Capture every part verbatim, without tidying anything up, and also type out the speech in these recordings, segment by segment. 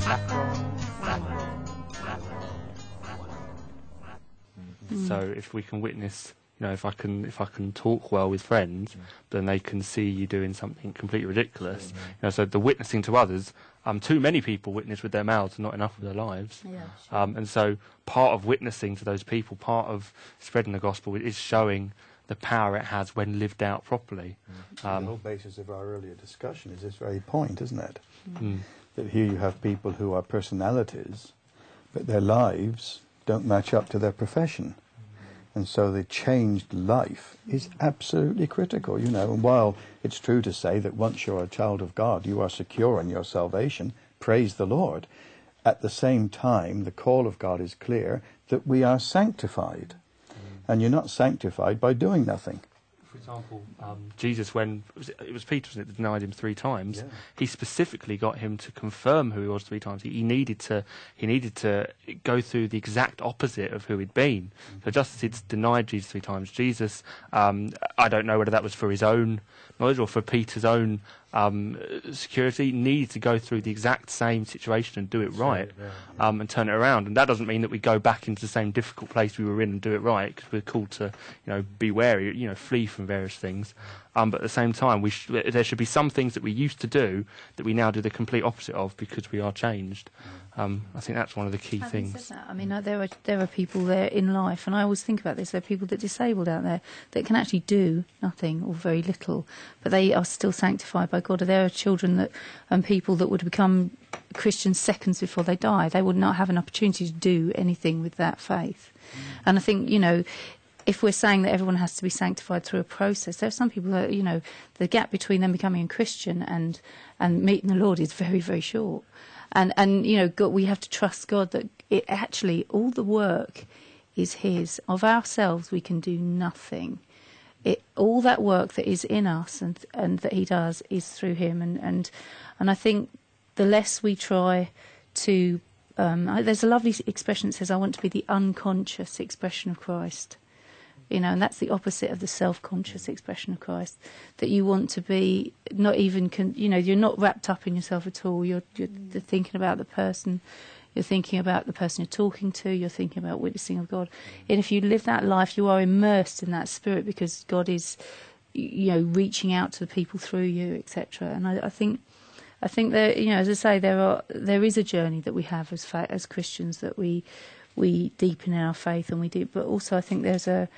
So if we can witness, you know, if I can if I can talk well with friends, mm. then they can see you doing something completely ridiculous. Mm. You know, so the witnessing to others, um, too many people witness with their mouths and not enough with their lives. Yeah, sure. Um, and so part of witnessing to those people, part of spreading the gospel is showing the power it has when lived out properly. Mm. Um, the whole basis of our earlier discussion is this very point, isn't it? Mm. That here you have people who are personalities, but their lives don't match up to their profession. And so the changed life is absolutely critical, you know. And while it's true to say that once you're a child of God, you are secure in your salvation, praise the Lord, at the same time, the call of God is clear that we are sanctified. Mm. And you're not sanctified by doing nothing. For example, um, Jesus, when it was, it was Peter, wasn't it, that denied him three times, yeah. he specifically got him to confirm who he was three times. He, he needed to he needed to go through the exact opposite of who he'd been. Mm-hmm. So just as he'd denied Jesus three times, Jesus, um, I don't know whether that was for his own knowledge or for Peter's own um, security, needed to go through the exact same situation and do it right, yeah, yeah. Um, and turn it around. And that doesn't mean that we go back into the same difficult place we were in and do it right, because we're called to, you know, be wary, you know, flee from various things. Um, but at the same time, we sh- there should be some things that we used to do that we now do the complete opposite of because we are changed. Um, I think that's one of the key Having things. said that, I mean, uh, there are there are people there in life, and I always think about this. There are people that are disabled out there that can actually do nothing or very little, but they are still sanctified by God. There are children that and people that would become Christians seconds before they die. They would not have an opportunity to do anything with that faith. Mm. And I think, you know, if we're saying that everyone has to be sanctified through a process, there are some people that, you know, the gap between them becoming a Christian and and meeting the Lord is very, very short. And, and you know, God, we have to trust God that it actually, all the work is His. Of ourselves, we can do nothing. It, all that work that is in us and and that He does is through Him. And, and, and I think the less we try to... Um, there's a lovely expression that says, I want to be the unconscious expression of Christ. You know, and that's the opposite of the self-conscious expression of Christ. That you want to be not even, con- you know, you're not wrapped up in yourself at all. You're, you're mm. thinking about the person. You're thinking about the person you're talking to. You're thinking about witnessing of God. And if you live that life, you are immersed in that spirit because God is, you know, reaching out to the people through you, et cetera. And I, I think, I think that, you know, as I say, there are there is a journey that we have as fa- as Christians that we we deepen in our faith and we do. But also, I think there's a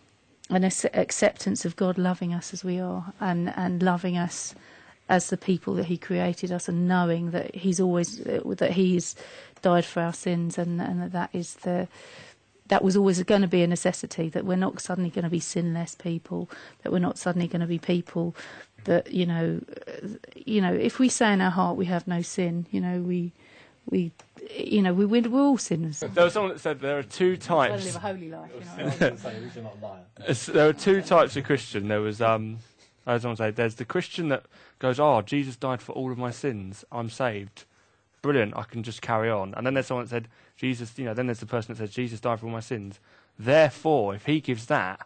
an acceptance of God loving us as we are and, and loving us as the people that He created us and knowing that He's always that He's died for our sins and, and that that is the that was always going to be a necessity, that we're not suddenly going to be sinless people, that we're not suddenly going to be people that, you know, you know, if we say in our heart we have no sin, you know, we we you know, we, we're all sinners. There was someone that said there are two types. We live a holy life, you know. There are two types of Christian. There was, um, as I say, there's the Christian that goes, "Oh, Jesus died for all of my sins. I'm saved. Brilliant. I can just carry on." And then there's someone that said, "Jesus," you know. Then there's the person that says, "Jesus died for all my sins. Therefore, if He gives that,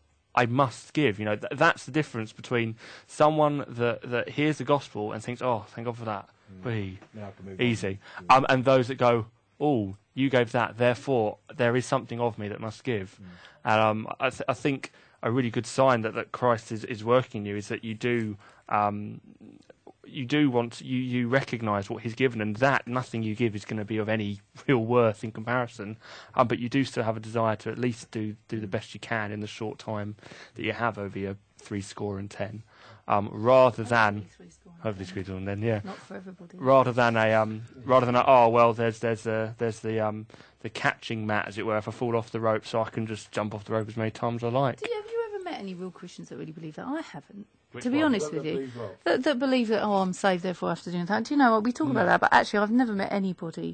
I must give." You know, th- that's the difference between someone that that hears the gospel and thinks, "Oh, thank God for that." Mm. Easy. Um, and those that go, "Oh, you gave that, therefore there is something of me that must give." Mm. And um, I, th- I think a really good sign that, that Christ is, is working in you is that you do um, you do want to, you you recognise what He's given, and that nothing you give is going to be of any real worth in comparison. Um, but you do still have a desire to at least do do the best you can in the short time that you have over your three score and ten. Um, rather than hopefully squeeze on then, yeah. Not for everybody. Rather than a um, rather than a, oh well, there's there's a, there's the um the catching mat, as it were. If I fall off the rope, so I can just jump off the rope as many times as I like. Do you, have you ever met any real Christians that really believe that? I haven't. Which to be one? honest with you, that, that believe that, oh, I'm saved, therefore I have to do that. Do you know what, we talk No. about that, but actually I've never met anybody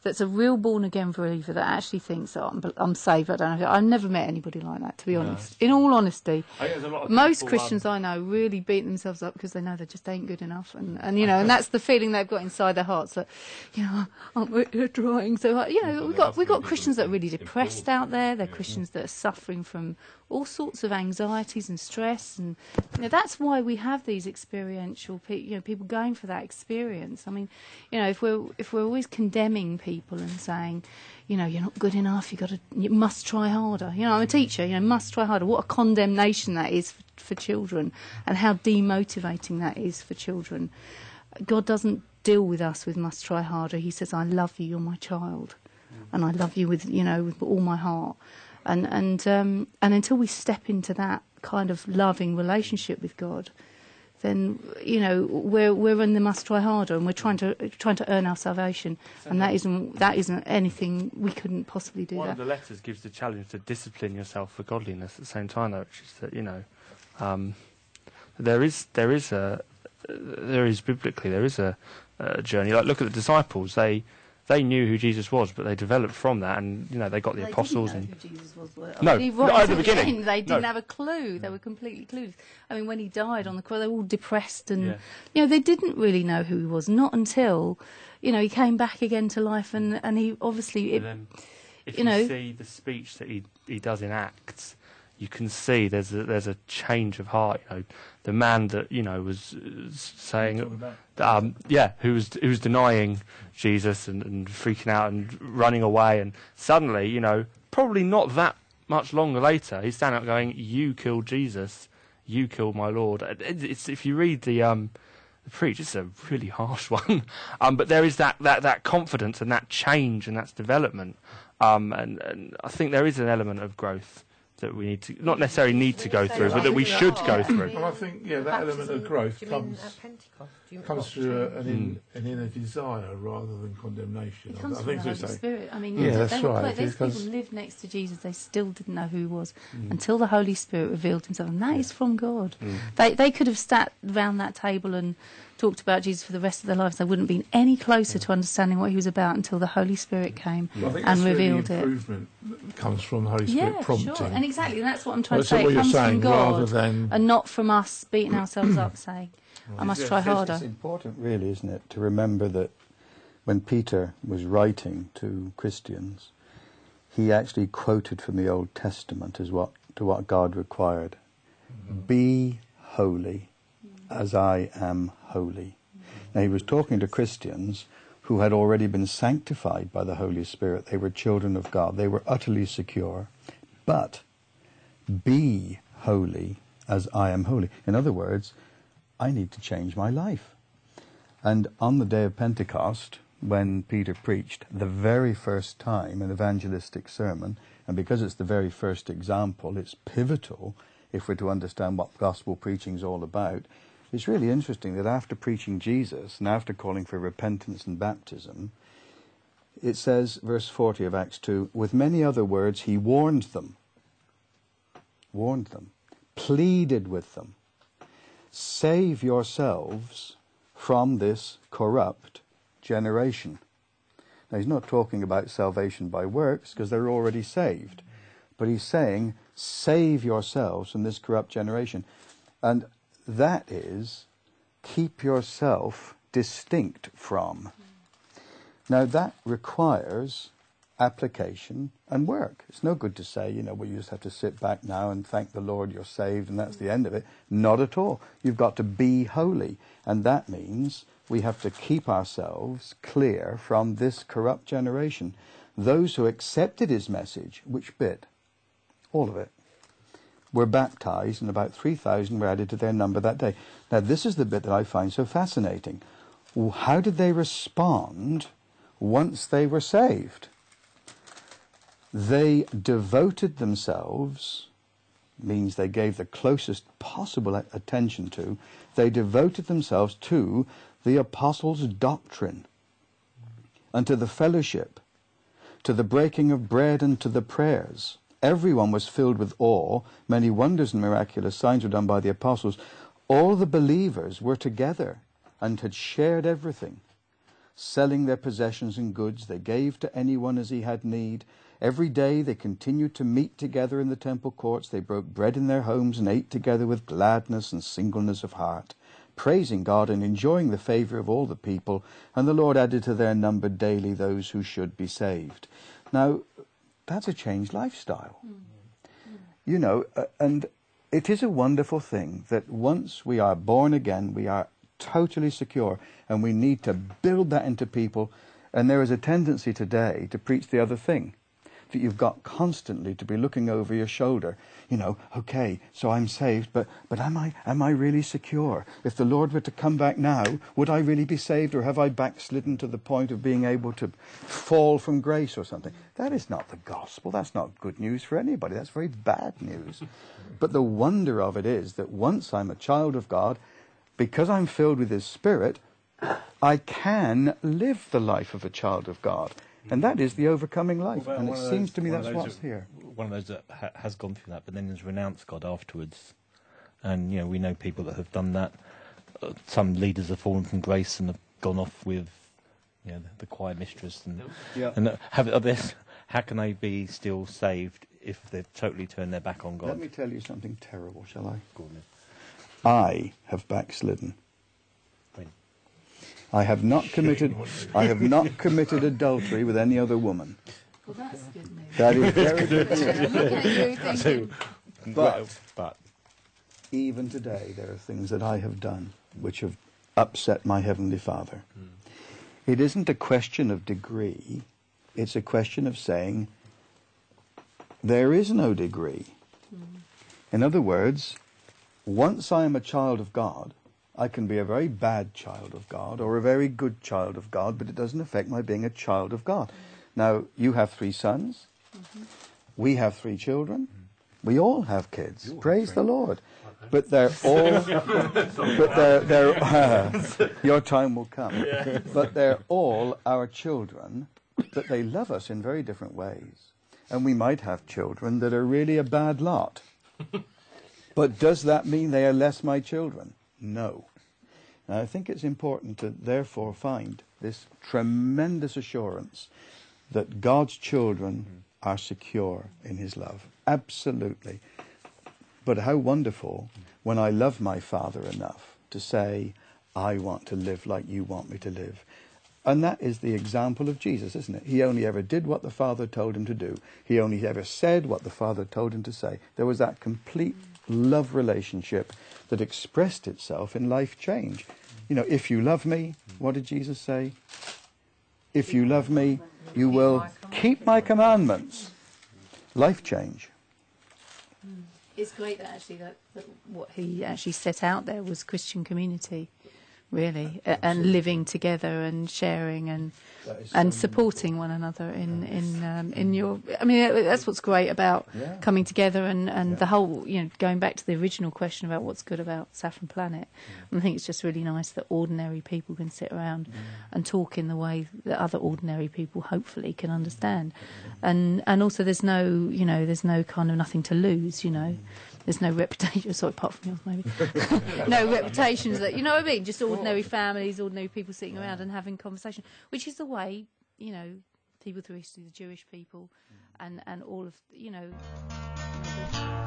that's a real born-again believer that actually thinks, oh, I'm, I'm saved, I don't know. I've never met anybody like that, to be honest. In all honesty, I think there's a lot of most people, Christians um, I know really beat themselves up because they know they just ain't good enough. And, and you know, and that's the feeling they've got inside their hearts that, you know, aren't we trying so hard? You know, we've got, we've got Christians that are really depressed out there. They're Christians that are suffering from all sorts of anxieties and stress. And, you know, that's why we have these experiential, pe- you know, people going for that experience. I mean, you know, if we're, if we're always condemning people and saying, you know, you're not good enough, you got to, you must try harder. You know, I'm a teacher, you know, must try harder. What a condemnation that is for, for children, and how demotivating that is for children. God doesn't deal with us with must try harder. He says, I love you, you're my child, and I love you with, you know, with all my heart. And and um, and until we step into that kind of loving relationship with God, then, you know, we're we're in the must try harder, and we're trying to trying to earn our salvation, and that isn't that isn't anything. We couldn't possibly do One that. of the letters gives the challenge to discipline yourself for godliness at the same time, though, which is that, you know, um, there is there is a there is biblically there is a, a journey. Like, look at the disciples; they they knew who Jesus was, but they developed from that, and, you know, they got the They apostles didn't know and who Jesus was, were No, I mean, not right at the to beginning. end, they didn't No. have a clue. They were completely clueless. I mean, when he died on the cross, they were all depressed, and Yeah. you know, they didn't really know who he was. Not until, you know, he came back again to life, and and he obviously. It, And then if you you, know- see the speech that he he does in Acts, you can see there's a, there's a change of heart. You know, the man that, you know, was uh, saying, um, yeah, who was who was denying Jesus and, and freaking out and running away, and suddenly, you know, probably not that much longer later, he's standing up going, "You killed Jesus, you killed my Lord." It, it's, if you read the um, the preach, it's a really harsh one, um, but there is that, that, that confidence and that change and that's development, um, and, and I think there is an element of growth that we need to, not necessarily need to go through, but that we should go through. And I think, yeah, that element of growth Do you mean comes at Pentecost? Do you- comes what through a, an, in, Mm. an inner desire rather than condemnation. It I- comes I from think the Holy so. Spirit. I mean, Yeah, they, that's they were right, quite, those because- people lived next to Jesus. They still didn't know who he was until the Holy Spirit revealed himself, and that is from God. Mm. They they could have sat round that table and talked about Jesus for the rest of their lives. They wouldn't have been any closer to understanding what he was about until the Holy Spirit came Well, I think and that's where revealed the it. improvement comes from the Holy Spirit Yeah, prompting. sure, and exactly, and that's what I'm trying Well, to so say. what It you're comes saying, from God, rather than- and not from us beating ourselves up, saying, "I must try It's- harder." It's important, really, isn't it, to remember that when Peter was writing to Christians, he actually quoted from the Old Testament as what to what God required. Mm-hmm. Be holy as I am holy. Now, he was talking to Christians who had already been sanctified by the Holy Spirit. They were children of God. They were utterly secure. But be holy as I am holy. In other words, I need to change my life. And on the day of Pentecost, when Peter preached the very first time an evangelistic sermon, and because it's the very first example, it's pivotal if we're to understand what gospel preaching is all about. It's really interesting that after preaching Jesus and after calling for repentance and baptism, it says, verse forty of Acts two, with many other words he warned them, warned them, pleaded with them, save yourselves from this corrupt generation. Now, he's not talking about salvation by works, because they're already saved. But he's saying, save yourselves from this corrupt generation. And that is, keep yourself distinct from. Now, that requires application and work. It's no good to say, you know, well, you just have to sit back now and thank the Lord you're saved and that's the end of it. Not at all. You've got to be holy. And that means we have to keep ourselves clear from this corrupt generation. Those who accepted his message, which bit? All of it. Were baptized, and about three thousand were added to their number that day. Now, this is the bit that I find so fascinating. How did they respond once they were saved? They devoted themselves, means they gave the closest possible attention to, they devoted themselves to the apostles' doctrine, and to the fellowship, to the breaking of bread and to the prayers. Everyone was filled with awe. Many wonders and miraculous signs were done by the apostles. All the believers were together and had shared everything. Selling their possessions and goods, they gave to anyone as he had need. Every day they continued to meet together in the temple courts. They broke bread in their homes and ate together with gladness and singleness of heart, praising God and enjoying the favour of all the people. And the Lord added to their number daily those who should be saved. Now, that's a changed lifestyle. Mm. Mm. You know, uh, and it is a wonderful thing that once we are born again, we are totally secure, and we need to build that into people. And there is a tendency today to preach the other thing, that you've got constantly to be looking over your shoulder. You know, okay, so I'm saved, but but am I am I really secure? If the Lord were to come back now, would I really be saved, or have I backslidden to the point of being able to fall from grace or something? That is not the gospel. That's not good news for anybody. That's very bad news. But the wonder of it is that once I'm a child of God, because I'm filled with His Spirit, I can live the life of a child of God. And that is the overcoming life. Well, and it seems those, to me that's what's that, here. One of those that ha- has gone through that, but then has renounced God afterwards. And, you know, we know people that have done that. Uh, some leaders have fallen from grace and have gone off with, you know, the, the choir mistress. And, Yeah. and uh, have, are this, how can they be still saved if they've totally turned their back on God? Let me tell you something terrible, shall I? Go on then. I have backslidden. When? I have not committed. I have not committed adultery with any other woman. Well, that's good news. That is very good I'm news. looking at you thinking, But, but even today, there are things that I have done which have upset my Heavenly Father. Mm. It isn't a question of degree. It's a question of saying, there is no degree. Mm. In other words, once I am a child of God, I can be a very bad child of God or a very good child of God, but it doesn't affect my being a child of God. Now, you have three sons. Mm-hmm. We have three children. Mm-hmm. We all have kids. You Praise the Lord. Okay. But they're all... but they're... they're uh, your time will come. Yeah. But they're all our children, but they love us in very different ways. And we might have children that are really a bad lot. But does that mean they are less my children? No. Now, I think it's important to therefore find this tremendous assurance that God's children mm. are secure in His love. Absolutely. But how wonderful when I love my Father enough to say, I want to live like you want me to live. And that is the example of Jesus, isn't it? He only ever did what the Father told him to do. He only ever said what the Father told him to say. There was that complete love relationship that expressed itself in life change. You know, if you love me, what did Jesus say? If you love me, you will keep my commandments. Life change. It's great that actually that, that what he actually set out there was Christian community, really, uh, and living together and sharing and and supporting one another in in um, in your. I mean, that's what's great about yeah. coming together and and yeah. the whole. You know, going back to the original question about what's good about Saffron Planet, yeah. I think it's just really nice that ordinary people can sit around yeah. and talk in the way that other ordinary people hopefully can understand, yeah. and and also there's no you know there's no kind of nothing to lose. You know. There's no reputation, sorry, apart from yours maybe. No reputations that, you know what I mean? Just ordinary families, ordinary people sitting around and having conversation, which is the way, you know, people through history, the Jewish people, and, and all of, you know.